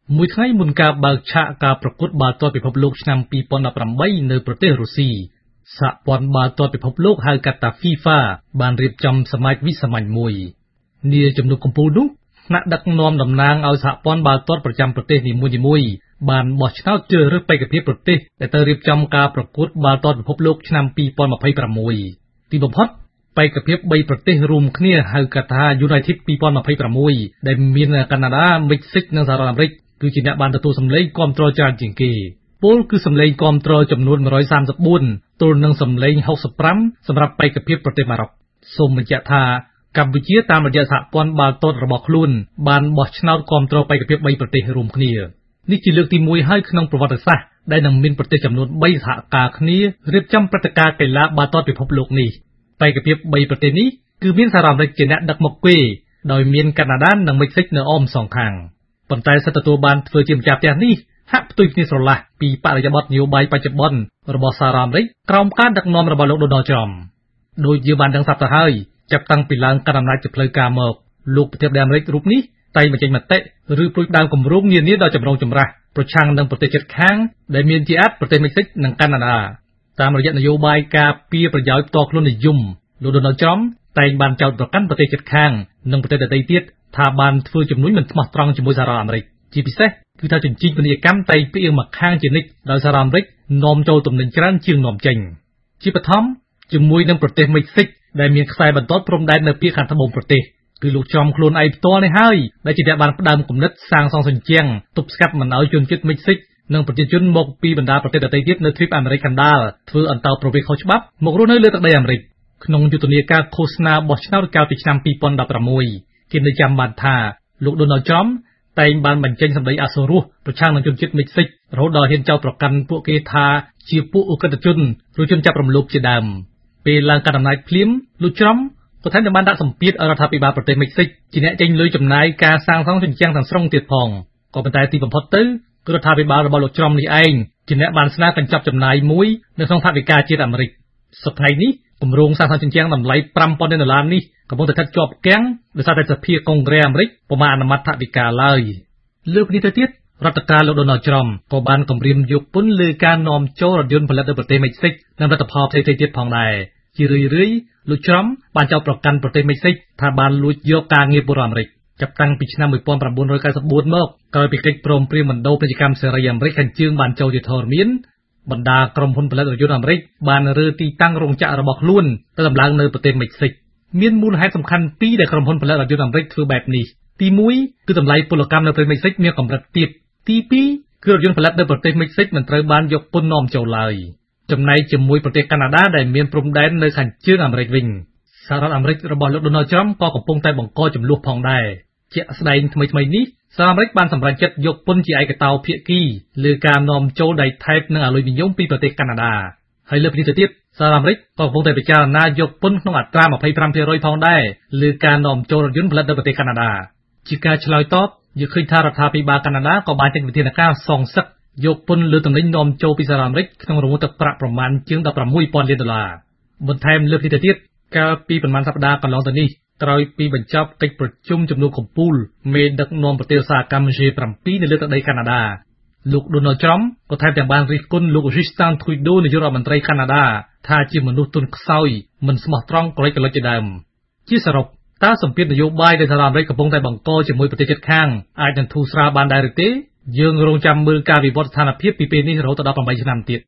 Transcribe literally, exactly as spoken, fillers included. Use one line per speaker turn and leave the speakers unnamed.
មួយថ្ងៃមុនការបើកឆាកការប្រកួតបាល់ទាត់ពិភពលោកឆ្នាំពីរពាន់ដប់ប្រាំបីនៅប្រទេសរុស្ស៊ីសហព័ន្ធបាល់ទាត់ពិភពលោកហៅកាត់ថា FIFA បានរៀបចំសមាជវិសាមញ្ញមួយនាជំនួបកំពូលនោះថ្នាក់ដឹកនាំតំណាងឲ្យសហព័ន្ធបាល់ទាត់ប្រចាំប្រទេសនីមួយៗបានបោះឆ្នោតជ្រើសរើសបេក្ខភាពប្រទេសដែលទៅរៀបចំការប្រកួតបាល់ទាត់ពិភពលោកឆ្នាំពីរពាន់ម្ភៃប្រាំមួយទីបំផុតបេក្ខភាពបីប្រទេសរួមគ្នាហៅកាត់ថា United ពីរពាន់ម្ភៃប្រាំមួយដែលមានកាណាដា មិចស៊ិកនិងសហរដ្ឋអាមេរិកគឺជាអ្នកបានទទួលសម្លេងគាំទ្រច្រើនជាងគេពលគឺសម្លេងគាំទ្រចំនួនmột trăm ba mươi tưទល់នឹងសម្លេងหกสิบห้าសម្រាប់បេក្ខភាពប្រទេសម៉ារ៉ុកសូមបញ្ជាក់ថាកម្ពុជាតាមរយៈសហព័ន្ធបាល់ទាត់របស់ខ្លួនបានបោះឆ្នោតគាំទ្របេក្ខភាពបីប្រទេសរួមគ្នានេះជាលើកទីមួយហើយក្នុងប្រវត្តិសាស្ត្រដែលនឹងមានប្រទេសចំនួនបីសហការគ្នារៀបចំព្រឹត្តិការណ៍កីឡាបាល់ទាត់ពិភពលោកនេះបេក្ខភាពបីប្រទេសនេះគឺមានសហរដ្ឋអាមេរិកជាអ្នកដឹកមកគេដោយមានកាណាដានិងមិចស៊ិកនៅអមសងខាងប៉ុន្តែសិទ្ធិទទួលបានធ្វើជាម្ចាស់ផ្ទះនេះហាក់ផ្ទុយគ្នាស្រឡះពីបរិយាបន្ននយោបាយបច្ចុប្បន្នរបស់សហរដ្ឋអាមេរិកក្រោមការដឹកនាំរបស់លោកដូណាល់ ត្រុំ ដោយយើងបានដឹងស្រាប់ទៅហើយចាប់តាំងពីឡើងកាន់អំណាចជាផ្លូវការមកលោកប្រធានាធិបតីអាមេរិករូបនេះតែងបញ្ចេញមតិឬព្រួយដើមគម្រោងនានាដល់ចម្រុងចម្រាស់ប្រឆាំងនឹងប្រទេសជិតខាងដែលមានជាអាចប្រទេសមិចស៊ិកនិងកាណាដាតាមរយៈនយោបាយការពារប្រយោជន៍ផ្ទាល់ខ្លួននិយមលោកដូណាល់ ត្រុំ តែងបានចោទប្រកាន់ប្រទេសជិតខាងនិងប្រទេសដទៃទៀតថាបានធ្វើជំនួញមិនស្មោះត្រង់ជាមួយសហរដ្ឋអាមេរិកជាពិសេសគឺថាជំជីកពាណិជ្ជកម្មតែងផ្អៀងមកខាងជានិច្ចដោយសហរដ្ឋអាមេរិកនាំចូលទំនិញច្រើនជាងនាំចេញជាបឋមជាមួយនឹងប្រទេសមិចស៊ិកដែលមានខ្សែបន្ទាត់ព្រំដែននៅភាគខាងត្បូងប្រទេសគឺលោកច្រំខ្លួនឯងផ្ទាល់នេះហើយដែលជាអ្នកបានផ្ដើមគំនិតសាងសង់សញ្ជាំងទប់ស្កាត់មិនឲ្យជនជាតិមិចស៊ិកនិងប្រជាជនមកពីបណ្ដាប្រទេសដទៃទៀតនៅទ្វីបអាមេរិកកណ្ដាលធ្វើអន្តោប្រវេសន៍ខុសច្បាប់មករស់នៅលើទឹកដីអាមេរិកក្នុងយុទ្ធនាការឃោសនាបោះឆ្នោតកាលពីឆ្នាំពីរពាន់ដប់ប្រាំមួយគេនៅចាំបានថាលោកដូណាល់ ត្រុំ តែងបានបញ្ចេញសម្ដីអសុរោះប្រឆាំងនឹងជនជាតិមិចស៊ិករហូតដល់ហ៊ានចោទប្រកាន់ពួកគេថាជាពួកឧក្រិដ្ឋជនឬជនចាប់រំលោភជាដើមពេលឡើងកាន់អំណាចភ្លាមលោក ត្រុំ ក៏ថែមទាំងបានដាក់សម្ពាធឲ្យរដ្ឋាភិបាលប្រទេសមិចស៊ិកជាអ្នកចេញលុយចំណាយការសាងសង់ជញ្ជាំងទាំងស្រុងទៀតផងក៏ប៉ុន្តែទីបំផុតទៅគឺរដ្ឋាភិបាលរបស់លោក ត្រុំ នេះឯងជាអ្នកបានស្នើកញ្ចប់ចំណាយមួយនៅក្នុងថវិកាជាតិអាមេរិកសប្តាហ៍នេះគម្រោងសាងសង់ជញ្ជាំងតម្លៃប្រាំពាន់លានដុល្លារនេះកំពុងតែស្ថិតជាប់គាំងដោយសារតែសភាកុងក្រែអាមេរិកពុំបានអនុម័តថវិកាឡើយលើកនេះទៅទៀតរដ្ឋការលោកដូណាល់ ត្រុំ ក៏បានគម្រាមយកពន្ធលើការនាំចូលរថយន្តផលិតនៅប្រទេសមិចស៊ិកនិងផលិតផលផ្សេងៗទៀតផងដែរជារឿយៗលោក ត្រុំ បានចោទប្រកាន់ប្រទេសមិចស៊ិកថាបានលួចយកការងារពលរដ្ឋអាមេរិកចាប់តាំងពីឆ្នាំmột nghìn chín trăm chín mươi tưមកក្រោយពីកិច្ចព្រមព្រៀងបណ្ដូរពាណិជ្ជកម្មសេរីអាមេរិកខាងជើងបានចូលជាធរមានបណ្ដាក្រុមហ៊ុនផលិតរថយន្តអាមេរិកបានរើទីតាំងរោងចក្ររបស់ខ្លួនទៅដំឡើងនៅប្រទេសមិចស៊ិកមានមូលហេតុសំខាន់ពីរដែលក្រុមហ៊ុនផលិតរថយន្តអាមេរិកធ្វើបែបនេះទីមួយគឺតម្លៃពលកម្មនៅប្រទេសមិចស៊ិកមានកម្រិតទាបទីពីរគឺរថយន្តផលិតនៅប្រទេសមិចស៊ិកមិនត្រូវបានយកពន្ធនាំចូលឡើយចំណែកជាមួយប្រទេសកាណាដាដែលមានព្រំដែននៅខាងជើងអាមេរិកវិញសហរដ្ឋអាមេរិករបស់លោកដូណាល់ ត្រុំ ក៏កំពុងតែបង្កចំនួនផងដែរជាក់ស្ដែងថ្មីៗនេះសហរដ្ឋអាមេរិកបានសម្រេចចិត្តយកពន្ធជាឯកតោភាគីលើការនាំចូលដីថែបនិងអាលុយមីញ៉ុមពីប្រទេសកាណាដាហើយលើពីនេះទៅទៀតសហរដ្ឋអាមេរិកក៏កំពុងតែពិចារណាយកពន្ធក្នុងអត្រាยี่สิบห้า%ផងដែរលើការនាំចូលរថយន្តផលិតនៅប្រទេសកាណាដាជាការឆ្លើយតបយើងឃើញថារដ្ឋាភិបាលកាណាដាក៏បានចេញវិធានការសងសឹកយកពន្ធលើទំនិញនាំចូលពីសហរដ្ឋអាមេរិកក្នុងរង្វង់ទឹកប្រាក់ប្រមាណជាងដប់ប្រាំមួយពាន់លានដុល្លារបន្ថែមលើពីនេះទៅទៀតកាលពីប្រមាណសប្តាហ៍កន្លងទៅនេះក្រោយពីបញ្ចប់កិច្ចប្រជុំជំនួបកំពូលមេដឹកនាំប្រទេសឧស្សាហកម្ម G 7 នៅលើទឹកដីកាណាដាលោកដូណាល់ ត្រុំ ក៏ថែមទាំងបានរិះគន់លោក Justin Trudeau នាយករដ្ឋមន្ត្រីកាណាដាថាជាមនុស្សទន់ខ្សោយមិនស្មោះត្រង់ក្រិចក្រិចជាដើមជាសរុបតើសម្ពាធនយោបាយដែលសហរដ្ឋអាមេរិកកំពុងតែបង្កជាមួយប្រទេសជិតខាងអាចនឹងធូរស្រាលបានដែរឬទេយើងរងចាំមើលការវិវត្តស្ថានភាពពីពេលនេះរហូតដល់eightឆ្នាំទៀត